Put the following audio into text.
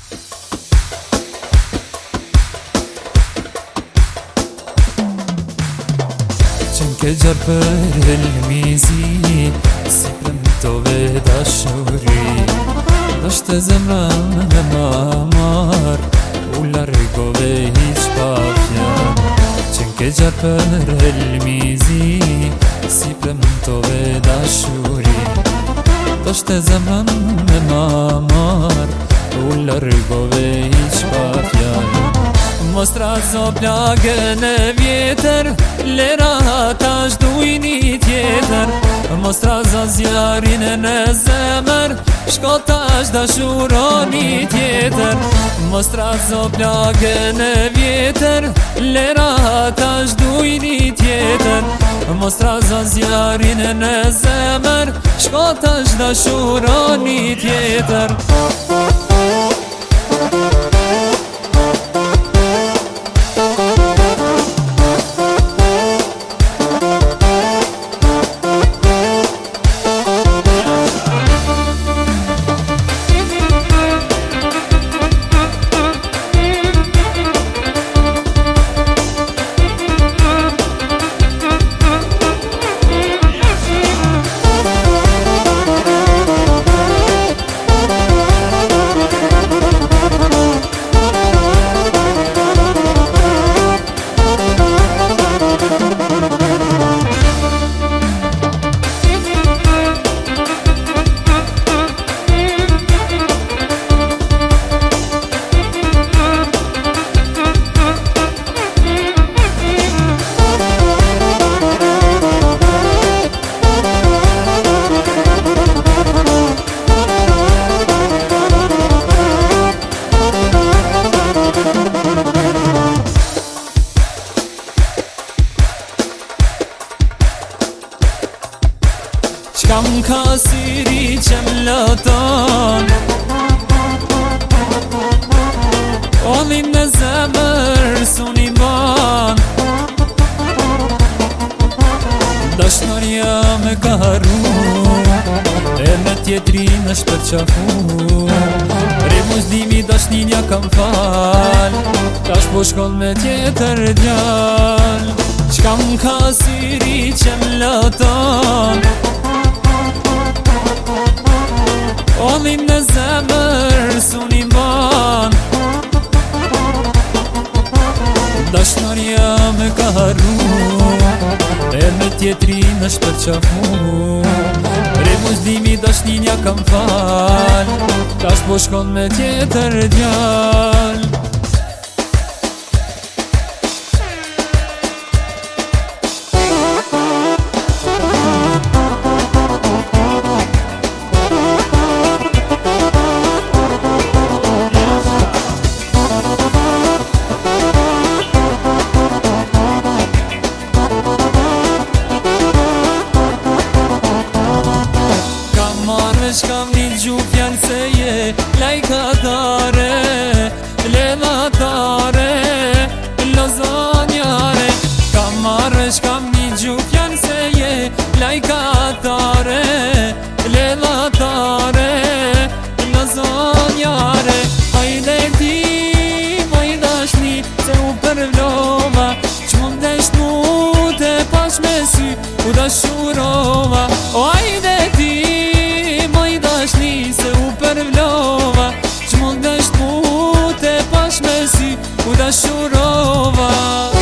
Që gjarë për helmizi, si premto veda shuri. Dështë zemra me mamar, u largove hiq pa fjan. Që gjarë për helmizi, si premto veda shuri. Dështë zemra me mamar, u largove hiq pa fjan. Mos trazo plagën e vjetër, lera ta shdujni tjetër. Mos trazo zjarin në zemër, shko ta shdashuroni tjetër. Mos trazo plagën e vjetër, lera ta shdujni tjetër. Mos trazo zjarin në zemër, shko ta shdashuroni tjetër. Qka m'ka syri që m'lëton, odhin në zemër s'uni ban. Dashnoria me ka harru, e me tjetrin është përqafu. Remuzdimi dashninja kam fal, tash po shkon me tjetër djal. Qka m'ka syri që m'lëton, odhin në zemër s'uni ban. Dashnoria me ka harru, e me tjetrin është përqafu. Remuzdimi dashninja kam fal, tash po shkon me tjetër djal. Shkam një gjuh fjallë se je lajkatare, levatare, lozonjare. Kam marrë shkam një gjuh fjallë se je lajkatare, levatare, lozonjare. Hajde ti, moj dashni, se u përvlova, që mund desht mu te pash me sy, u dashurova. O hajde ti, se u përvlova, që mund është mu te pash me sy, u dashurova.